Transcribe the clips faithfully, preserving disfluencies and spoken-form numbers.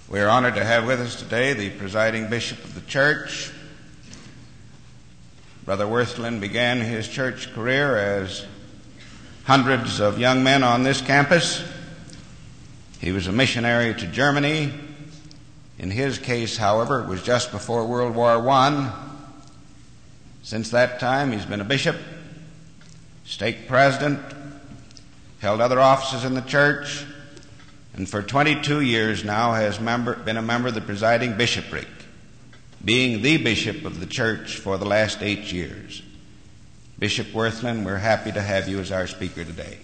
We are honored to have with us today the presiding bishop of the church. Brother Worthland began his church career as hundreds of young men on this campus. He was a missionary to Germany. In his case, however, it was just before World War One. Since that time, he's been a bishop, stake president, held other offices in the church, and for twenty-two years now has member, been a member of the presiding bishopric, being the bishop of the church for the last eight years. Bishop Worthland, we're happy to have you as our speaker today.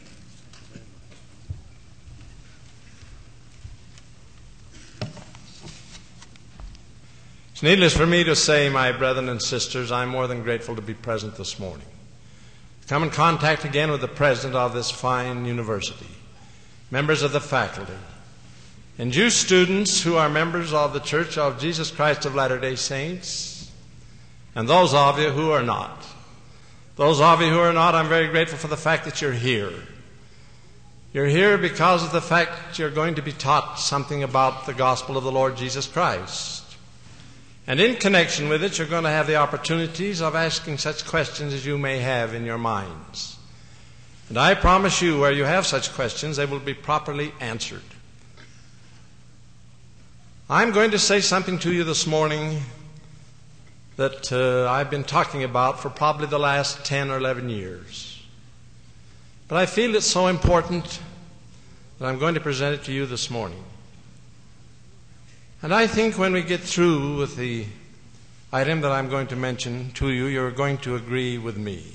It's needless for me to say, my brethren and sisters, I'm more than grateful to be present this morning. Come in contact again with the president of this fine university, members of the faculty, and you students who are members of the Church of Jesus Christ of Latter-day Saints, and those of you who are not. Those of you who are not, I'm very grateful for the fact that you're here. You're here because of the fact that you're going to be taught something about the gospel of the Lord Jesus Christ. And in connection with it, you're going to have the opportunities of asking such questions as you may have in your minds. And I promise you, where you have such questions, they will be properly answered. I'm going to say something to you this morning that uh, I've been talking about for probably the last ten or eleven years. But I feel it's so important that I'm going to present it to you this morning. And I think when we get through with the item that I'm going to mention to you, you're going to agree with me.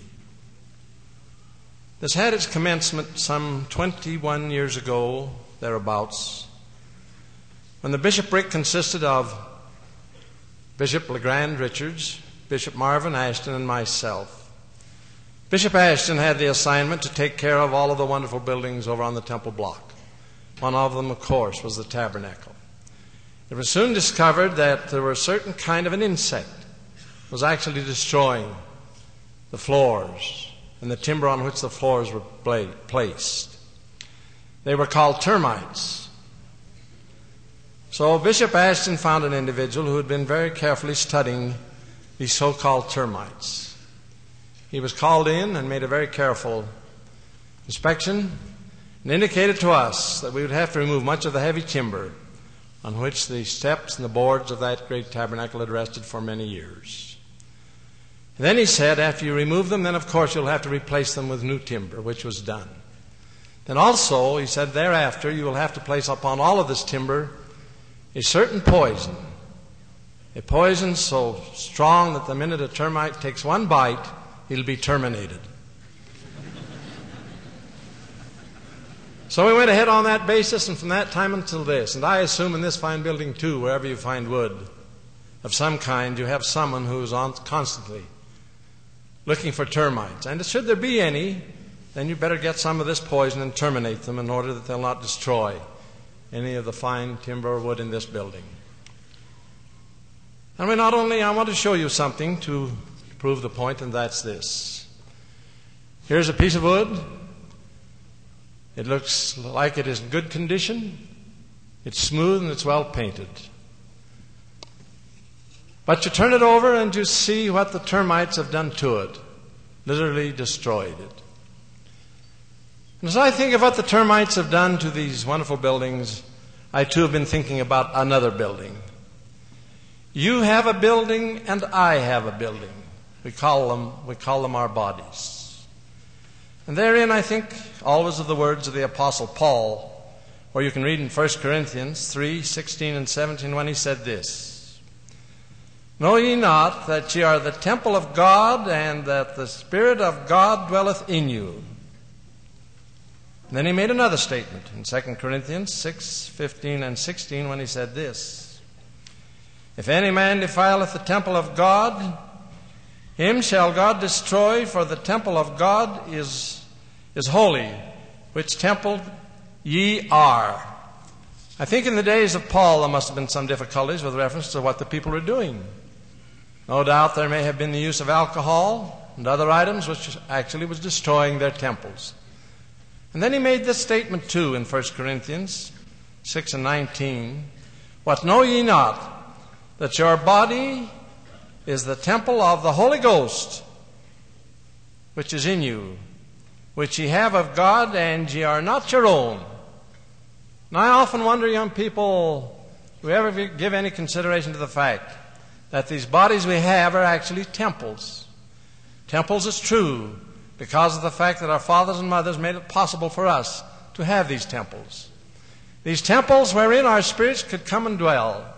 This had its commencement some twenty-one years ago, thereabouts, when the bishopric consisted of Bishop LeGrand Richards, Bishop Marvin Ashton, and myself. Bishop Ashton had the assignment to take care of all of the wonderful buildings over on the Temple Block. One of them, of course, was the tabernacle. It was soon discovered that there was a certain kind of an insect that was actually destroying the floors and the timber on which the floors were placed. They were called termites. So Bishop Ashton found an individual who had been very carefully studying these so-called termites. He was called in and made a very careful inspection and indicated to us that we would have to remove much of the heavy timber on which the steps and the boards of that great tabernacle had rested for many years. And then he said, after you remove them, then of course you'll have to replace them with new timber, which was done. Then also, he said, thereafter you will have to place upon all of this timber a certain poison, a poison so strong that the minute a termite takes one bite, he'll be terminated. So we went ahead on that basis, and from that time until this, and I assume in this fine building too, wherever you find wood of some kind, you have someone who is on constantly looking for termites. And should there be any, then you better get some of this poison and terminate them in order that they'll not destroy any of the fine timber or wood in this building. And we not only, I want to show you something to prove the point, and that's this. Here's a piece of wood. It looks like it is in good condition. It's smooth and it's well painted. But you turn it over and you see what the termites have done to it. Literally destroyed it. And as I think of what the termites have done to these wonderful buildings, I too have been thinking about another building. You have a building and I have a building. We call them, we call them our bodies. And therein, I think, always of the words of the Apostle Paul, where you can read in First Corinthians three, sixteen and seventeen, when he said this, Know ye not that ye are the temple of God, and that the Spirit of God dwelleth in you? And then he made another statement in Second Corinthians six, fifteen and sixteen, when he said this, If any man defileth the temple of God, him shall God destroy, for the temple of God is is holy, which temple ye are. I think in the days of Paul there must have been some difficulties with reference to what the people were doing. No doubt there may have been the use of alcohol and other items which actually was destroying their temples. And then he made this statement too in First Corinthians six and nineteen, What know ye not, that your body is the temple of the Holy Ghost, which is in you, which ye have of God, and ye are not your own? Now, I often wonder, young people, do we ever give any consideration to the fact that these bodies we have are actually temples? Temples is true because of the fact that our fathers and mothers made it possible for us to have these temples. These temples wherein our spirits could come and dwell.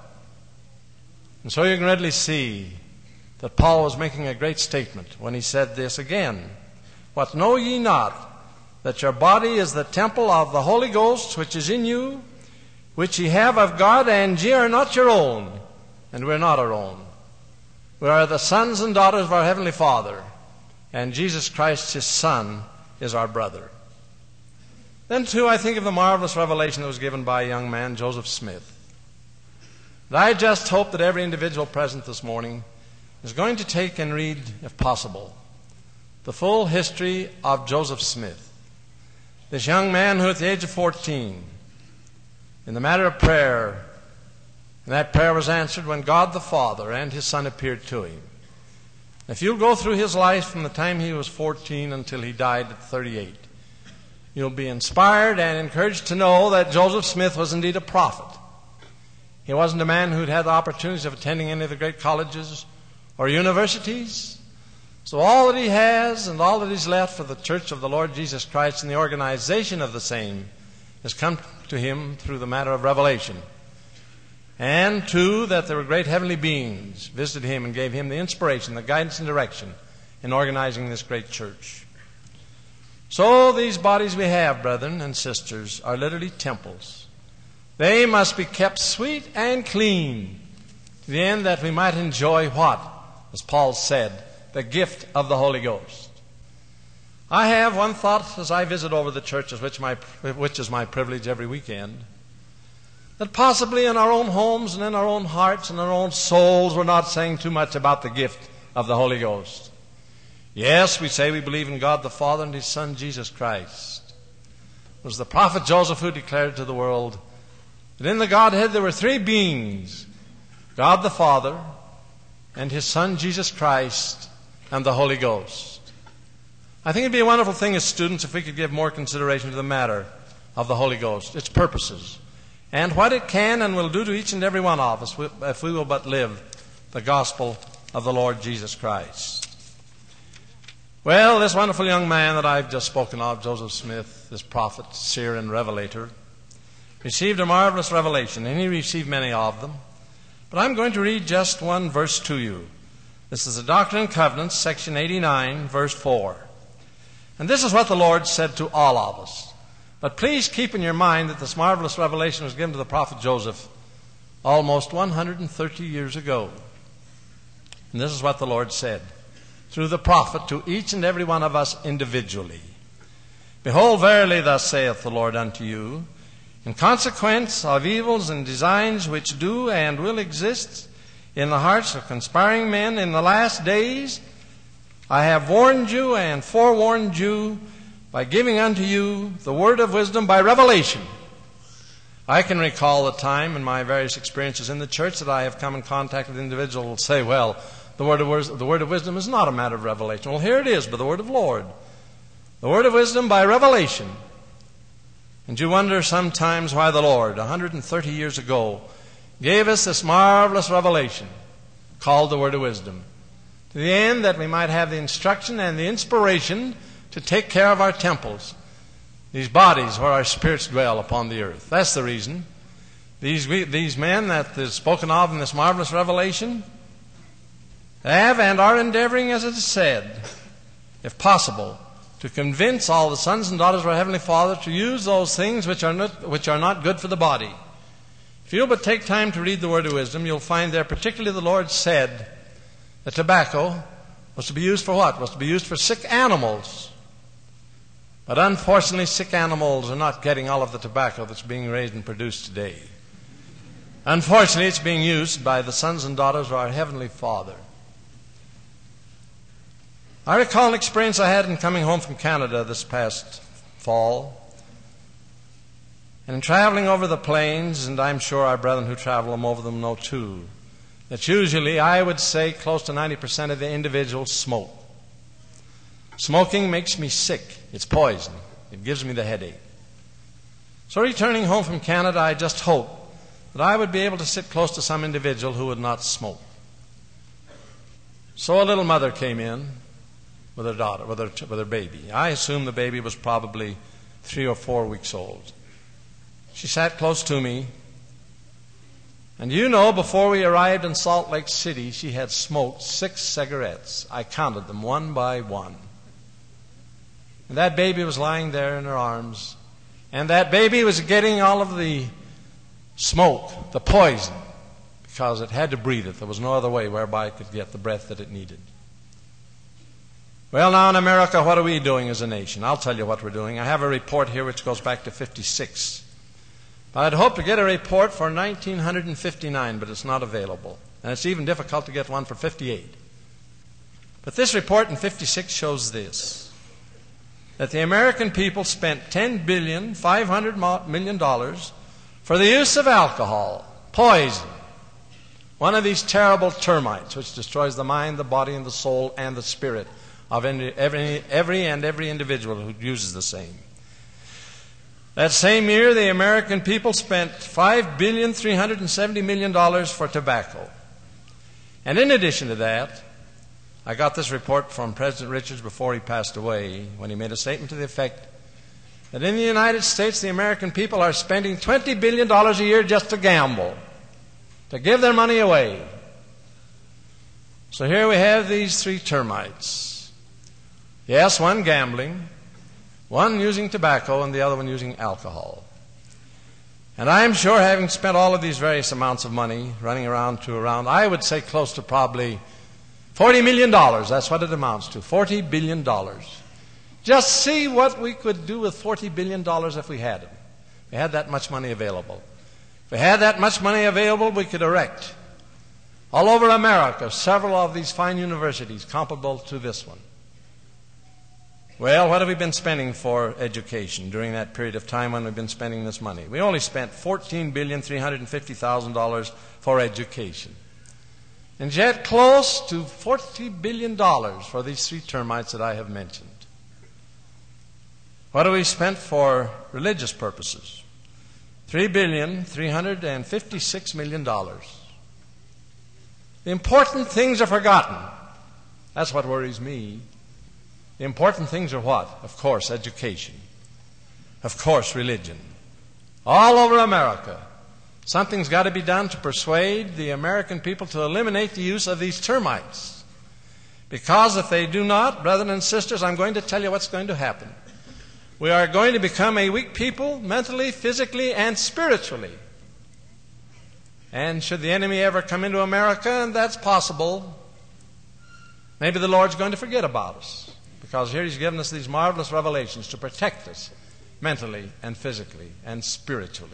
And so you can readily see that Paul was making a great statement when he said this again. What know ye not, that your body is the temple of the Holy Ghost, which is in you, which ye have of God, and ye are not your own? And we're not our own. We are the sons and daughters of our Heavenly Father, and Jesus Christ, His Son, is our brother. Then, too, I think of the marvelous revelation that was given by a young man, Joseph Smith. And I just hope that every individual present this morning is going to take and read, if possible, the full history of Joseph Smith. This young man who at the age of fourteen, in the matter of prayer, and that prayer was answered when God the Father and His Son appeared to him. If you'll go through his life from the time he was fourteen until he died at thirty-eight, you'll be inspired and encouraged to know that Joseph Smith was indeed a prophet. He wasn't a man who'd had the opportunities of attending any of the great colleges or universities. So all that he has and all that he's left for the Church of the Lord Jesus Christ and the organization of the same has come to him through the matter of revelation. And, two, that there were great heavenly beings visited him and gave him the inspiration, the guidance and direction in organizing this great church. So these bodies we have, brethren and sisters, are literally temples. They must be kept sweet and clean to the end that we might enjoy what? As Paul said, the gift of the Holy Ghost. I have one thought as I visit over the churches, which, my, which is my privilege every weekend, that possibly in our own homes and in our own hearts and our own souls we're not saying too much about the gift of the Holy Ghost. Yes, we say we believe in God the Father and His Son Jesus Christ. It was the prophet Joseph who declared to the world that in the Godhead there were three beings, God the Father and His Son Jesus Christ and the Holy Ghost. I think it'd be a wonderful thing as students if we could give more consideration to the matter of the Holy Ghost, its purposes, and what it can and will do to each and every one of us if we will but live the gospel of the Lord Jesus Christ. Well, this wonderful young man that I've just spoken of, Joseph Smith, this prophet, seer, and revelator, received a marvelous revelation, and he received many of them. But I'm going to read just one verse to you. This is the Doctrine and Covenants, section eighty-nine, verse four. And this is what the Lord said to all of us. But please keep in your mind that this marvelous revelation was given to the prophet Joseph almost one hundred thirty years ago. And this is what the Lord said through the prophet to each and every one of us individually. Behold, verily thus saith the Lord unto you, in consequence of evils and designs which do and will exist in the hearts of conspiring men in the last days, I have warned you and forewarned you by giving unto you the word of wisdom by revelation. I can recall the time in my various experiences in the church that I have come in contact with individuals who will say, well, the word, of, the word of wisdom is not a matter of revelation. Well, here it is, by the word of the Lord. The word of wisdom by revelation. And you wonder sometimes why the Lord, one hundred thirty years ago, gave us this marvelous revelation called the word of wisdom, to the end that we might have the instruction and the inspiration to take care of our temples, these bodies where our spirits dwell upon the earth. That's the reason. These, these men that is spoken of in this marvelous revelation have and are endeavoring, as it is said, if possible, to convince all the sons and daughters of our Heavenly Father to use those things which are not, which are not good for the body. If you'll but take time to read the word of wisdom, you'll find there particularly the Lord said that tobacco was to be used for what? Was to be used for sick animals. But unfortunately, sick animals are not getting all of the tobacco that's being raised and produced today. Unfortunately, it's being used by the sons and daughters of our Heavenly Father. I recall an experience I had in coming home from Canada this past fall. And in traveling over the plains, and I'm sure our brethren who travel them over them know too, that usually I would say close to ninety percent of the individuals smoke. Smoking makes me sick. It's poison. It gives me the headache. So returning home from Canada, I just hoped that I would be able to sit close to some individual who would not smoke. So a little mother came in with her daughter, with her, with her baby. I assume the baby was probably three or four weeks old. She sat close to me. And you know, before we arrived in Salt Lake City, she had smoked six cigarettes. I counted them one by one. And that baby was lying there in her arms. And that baby was getting all of the smoke, the poison, because it had to breathe it. There was no other way whereby it could get the breath that it needed. Well, now in America, what are we doing as a nation? I'll tell you what we're doing. I have a report here which goes back to fifty-six. But I'd hoped to get a report for nineteen fifty-nine, but it's not available. And it's even difficult to get one for fifty-eight. But this report in fifty-six shows this, that the American people spent ten billion five hundred million dollars for the use of alcohol, poison, one of these terrible termites which destroys the mind, the body, and the soul, and the spirit of every, every and every individual who uses the same. That same year, the American people spent five billion three hundred seventy million dollars for tobacco. And in addition to that, I got this report from President Richards before he passed away, when he made a statement to the effect that in the United States, the American people are spending twenty billion dollars a year just to gamble, to give their money away. So here we have these three termites. Yes, one gambling, one using tobacco, and the other one using alcohol. And I'm sure, having spent all of these various amounts of money running around to around, I would say close to probably forty million dollars. That's what it amounts to, forty billion dollars. Just see what we could do with forty billion dollars if we had it. If we had that much money available. If we had that much money available, we could erect all over America several of these fine universities comparable to this one. Well, what have we been spending for education during that period of time when we've been spending this money? We only spent fourteen billion three hundred fifty thousand dollars for education. And yet close to forty billion dollars for these three termites that I have mentioned. What have we spent for religious purposes? three billion three hundred fifty-six million dollars. The important things are forgotten. That's what worries me. The important things are what? Of course, education. Of course, religion. All over America, something's got to be done to persuade the American people to eliminate the use of these termites. Because if they do not, brothers and sisters, I'm going to tell you what's going to happen. We are going to become a weak people, mentally, physically, and spiritually. And should the enemy ever come into America, and that's possible, maybe the Lord's going to forget about us. Because here He's given us these marvelous revelations to protect us mentally and physically and spiritually.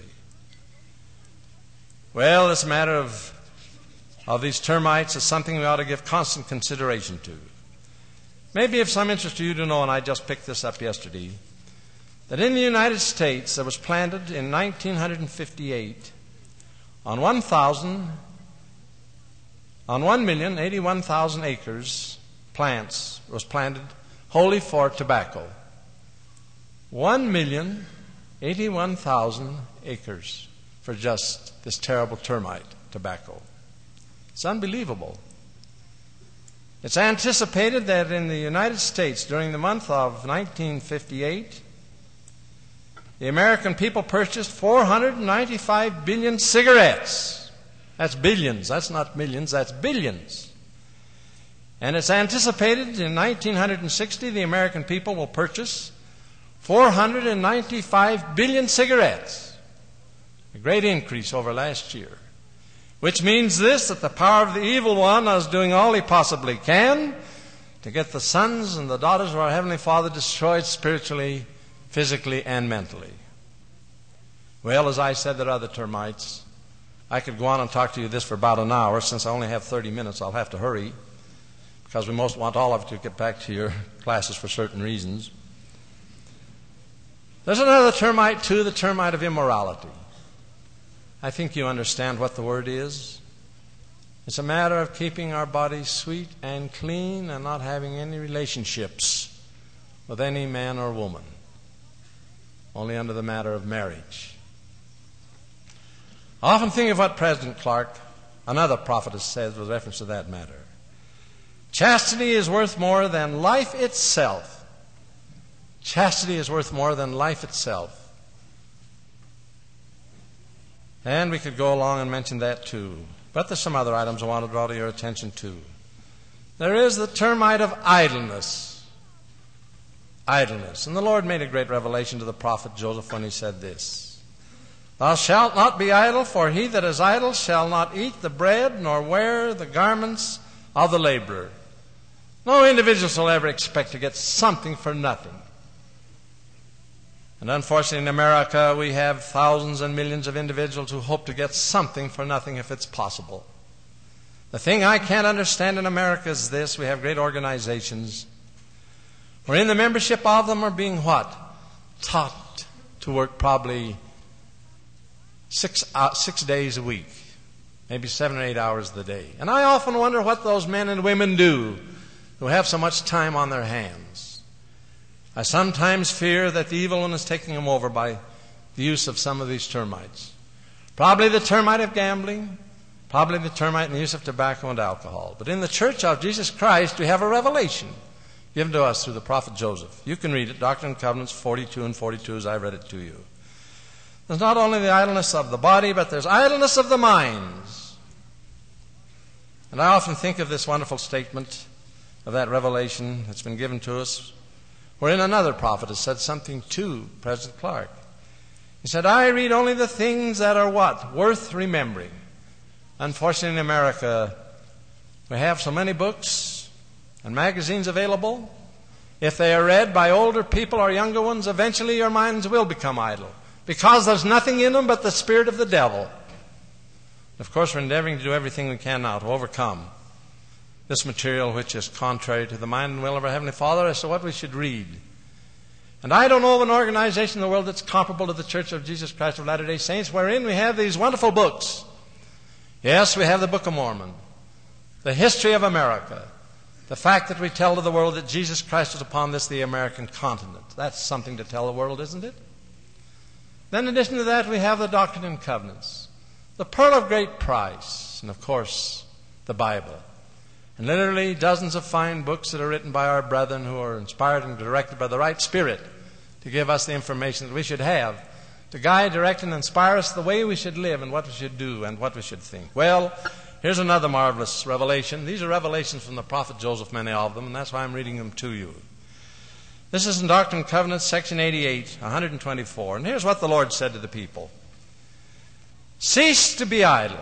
Well, this matter of, of these termites is something we ought to give constant consideration to. Maybe of some interest to you to know, and I just picked this up yesterday, that in the United States there was planted in nineteen fifty-eight on one thousand, on one million eighty-one thousand acres, plants was planted wholly for tobacco. One million eighty-one thousand acres for just this terrible termite, tobacco. It's unbelievable. It's anticipated that in the United States during the month of nineteen fifty-eight, the American people purchased four hundred ninety-five billion cigarettes. That's billions. That's not millions. That's billions. And it's anticipated in nineteen sixty the American people will purchase four hundred ninety-five billion cigarettes. A great increase over last year. Which means this, that the power of the evil one is doing all he possibly can to get the sons and the daughters of our Heavenly Father destroyed spiritually, physically, and mentally. Well, as I said, there are other termites. I could go on and talk to you this for about an hour. Since I only have thirty minutes, I'll have to hurry, because we most want all of you to get back to your classes for certain reasons. There's another termite too, the termite of immorality. I think you understand what the word is. It's a matter of keeping our bodies sweet and clean and not having any relationships with any man or woman, only under the matter of marriage. I often think of what President Clark, another prophetess, said with reference to that matter. Chastity is worth more than life itself. Chastity is worth more than life itself. And we could go along and mention that too. But there's some other items I want to draw to your attention to. There is the termite of idleness. Idleness. And the Lord made a great revelation to the prophet Joseph when he said this: Thou shalt not be idle, for he that is idle shall not eat the bread, nor wear the garments of the laborer. No individual shall ever expect to get something for nothing. And unfortunately in America we have thousands and millions of individuals who hope to get something for nothing if it's possible. The thing I can't understand in America is this: we have great organizations wherein the membership of them are being what? Taught to work probably six, uh, six days a week, maybe seven or eight hours a day. And I often wonder what those men and women do who have so much time on their hands. I sometimes fear that the evil one is taking them over by the use of some of these termites. Probably the termite of gambling, probably the termite in the use of tobacco and alcohol. But in the church of Jesus Christ, we have a revelation given to us through the prophet Joseph. You can read it, Doctrine and Covenants forty-two and forty-two, as I read it to you. There's not only the idleness of the body, but there's idleness of the minds. And I often think of this wonderful statement of that revelation that's been given to us, wherein another prophet has said something to President Clark. He said, I read only the things that are what? Worth remembering. Unfortunately, in America, we have so many books and magazines available. If they are read by older people or younger ones, eventually your minds will become idle, because there's nothing in them but the spirit of the devil. Of course, we're endeavoring to do everything we can now to overcome this material which is contrary to the mind and will of our Heavenly Father as to what we should read. And I don't know of an organization in the world that's comparable to the Church of Jesus Christ of Latter-day Saints, wherein we have these wonderful books. Yes, we have the Book of Mormon, the history of America, the fact that we tell to the world that Jesus Christ was upon this, the American continent. That's something to tell the world, isn't it? Then in addition to that, we have the Doctrine and Covenants, the pearl of great price, and of course, the Bible. And literally dozens of fine books that are written by our brethren who are inspired and directed by the right Spirit to give us the information that we should have, to guide, direct, and inspire us the way we should live and what we should do and what we should think. Well, here's another marvelous revelation. These are revelations from the prophet Joseph, many of them, and that's why I'm reading them to you. This is in Doctrine and Covenants, section eighty-eight, one twenty-four. And here's what the Lord said to the people. Cease to be idle.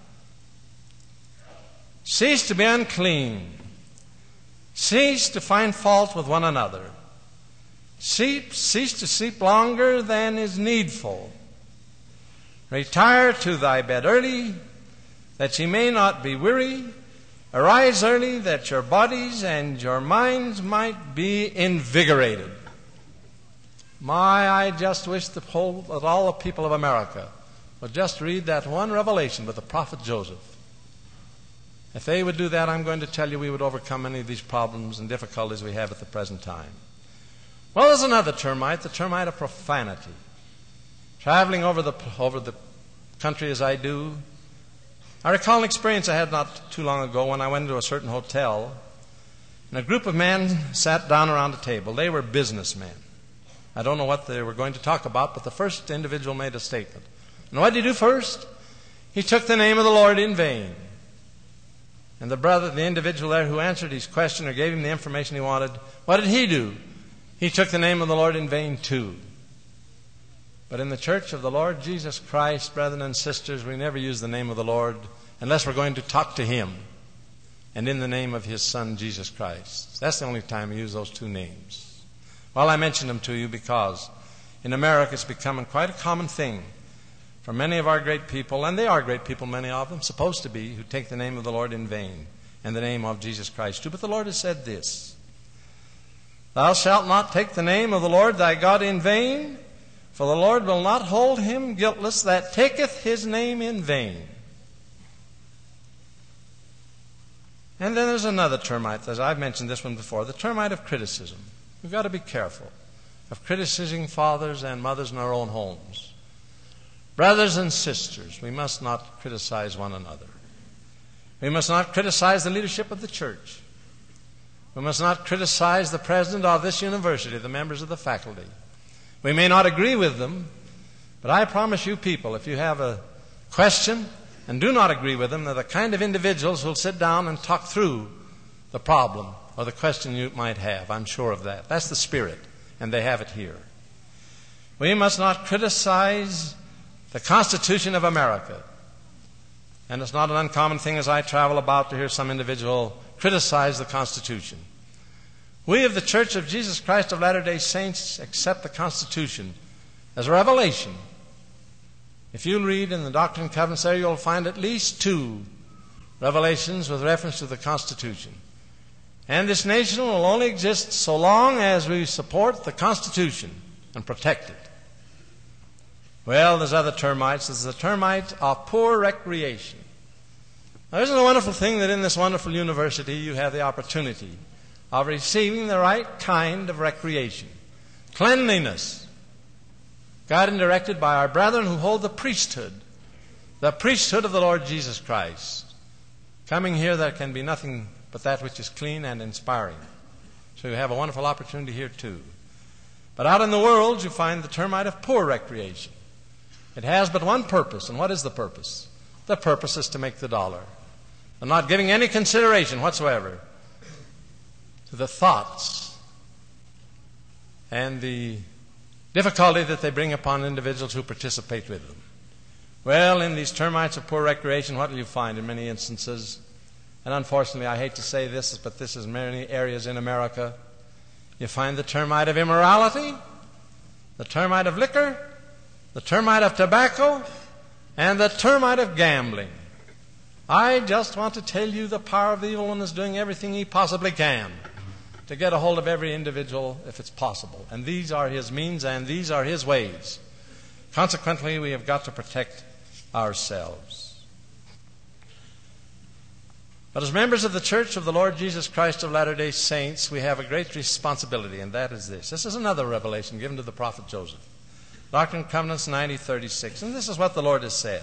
Cease to be unclean. Cease to find fault with one another. Cease, cease to sleep longer than is needful. Retire to thy bed early, that ye may not be weary. Arise early, that your bodies and your minds might be invigorated. My, I just wish the whole, that all the people of America would just read that one revelation with the prophet Joseph. If they would do that, I'm going to tell you we would overcome many of these problems and difficulties we have at the present time. Well, there's another termite, the termite of profanity. Traveling over the, over the country as I do, I recall an experience I had not too long ago when I went into a certain hotel, and a group of men sat down around a table. They were businessmen. I don't know what they were going to talk about, but the first individual made a statement. And what did he do first? He took the name of the Lord in vain. And the brother, the individual there who answered his question or gave him the information he wanted, what did he do? He took the name of the Lord in vain too. But in the church of the Lord Jesus Christ, brethren and sisters, we never use the name of the Lord unless we're going to talk to Him and in the name of His Son, Jesus Christ. That's the only time we use those two names. Well, I mention them to you because in America it's becoming quite a common thing for many of our great people, and they are great people, many of them, supposed to be, who take the name of the Lord in vain and the name of Jesus Christ too. But the Lord has said this: Thou shalt not take the name of the Lord thy God in vain, For the Lord will not hold him guiltless that taketh his name in vain. And then there's another termite, as I've mentioned this one before, the termite of criticism. We've got to be careful of criticizing fathers and mothers in our own homes. Brothers and sisters, we must not criticize one another. We must not criticize the leadership of the church. We must not criticize the president of this university, the members of the faculty. We may not agree with them, but I promise you people, if you have a question and do not agree with them, they're the kind of individuals who will sit down and talk through the problem or the question you might have. I'm sure of that. That's the spirit, and they have it here. We must not criticize the Constitution of America. And it's not an uncommon thing as I travel about to hear some individual criticize the Constitution. We of the Church of Jesus Christ of Latter-day Saints accept the Constitution as a revelation. If you read in the Doctrine and Covenants there, you'll find at least two revelations with reference to the Constitution. And this nation will only exist so long as we support the Constitution and protect it. Well, there's other termites. There's the termite of poor recreation. Now, isn't it a wonderful thing that in this wonderful university you have the opportunity of receiving the right kind of recreation? Cleanliness, guided and directed by our brethren who hold the priesthood, the priesthood of the Lord Jesus Christ. Coming here, there can be nothing but that which is clean and inspiring. So you have a wonderful opportunity here too. But out in the world, you find the termite of poor recreation. It has but one purpose, and what is the purpose? The purpose is to make the dollar. I'm not giving any consideration whatsoever to the thoughts and the difficulty that they bring upon individuals who participate with them. Well, in these termites of poor recreation, what will you find in many instances? And unfortunately, I hate to say this, but this is many areas in America. You find the termite of immorality, the termite of liquor, the termite of tobacco, and the termite of gambling. I just want to tell you the power of the evil one is doing everything he possibly can to get a hold of every individual if it's possible. And these are his means and these are his ways. Consequently, we have got to protect ourselves. But as members of the Church of the Lord Jesus Christ of Latter-day Saints, we have a great responsibility, and that is this. This is another revelation given to the prophet Joseph. Doctrine and Covenants ninety thirty-six. And this is what the Lord has said.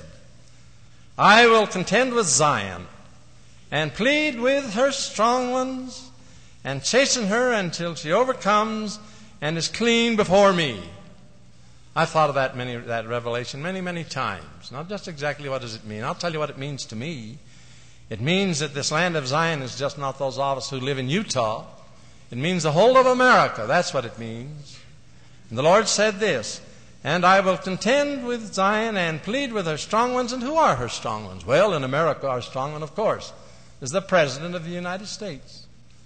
I will contend with Zion and plead with her strong ones and chasten her until she overcomes and is clean before me. I've thought of that, many, that revelation many, many times. Not just exactly what does it mean. I'll tell you what it means to me. It means that this land of Zion is just not those of us who live in Utah. It means the whole of America. That's what it means. And the Lord said this, and I will contend with Zion and plead with her strong ones. And who are her strong ones? Well, in America, our strong one, of course, is the President of the United States.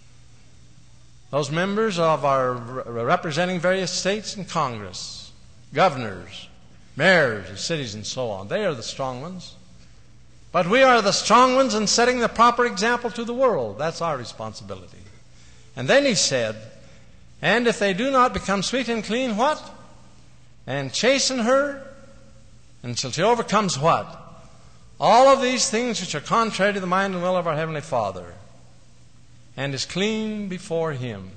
Those members of our representing various states in Congress, governors, mayors of cities, and so on, they are the strong ones. But we are the strong ones in setting the proper example to the world. That's our responsibility. And then he said, and if they do not become sweet and clean, what? And chasten her until she overcomes what? All of these things which are contrary to the mind and will of our Heavenly Father, and is clean before Him.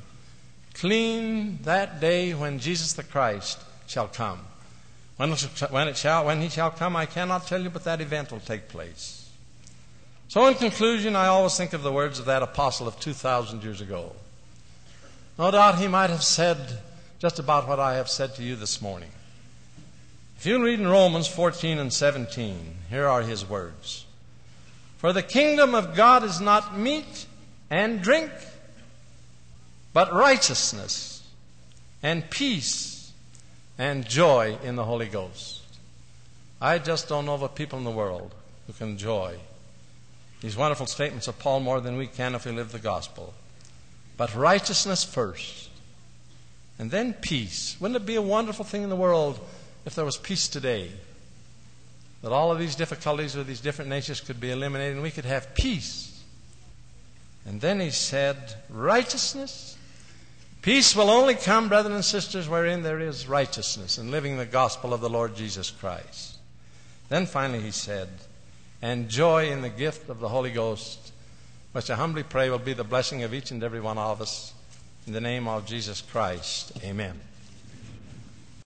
Clean that day when Jesus the Christ shall come. When it shall, when it shall, when He shall come, I cannot tell you, but that event will take place. So in conclusion, I always think of the words of that apostle of two thousand years ago. No doubt he might have said just about what I have said to you this morning. If you read in Romans fourteen and seventeen, here are his words. For the kingdom of God is not meat and drink, but righteousness and peace and joy in the Holy Ghost. I just don't know of a people in the world who can enjoy these wonderful statements of Paul more than we can if we live the gospel. But righteousness first, and then peace. Wouldn't it be a wonderful thing in the world if there was peace today? That all of these difficulties with these different nations could be eliminated and we could have peace. And then he said, righteousness, Peace will only come, brethren and sisters, wherein there is righteousness and living the gospel of the Lord Jesus Christ. Then finally he said, and joy in the gift of the Holy Ghost, which I humbly pray will be the blessing of each and every one of us. In the name of Jesus Christ, amen.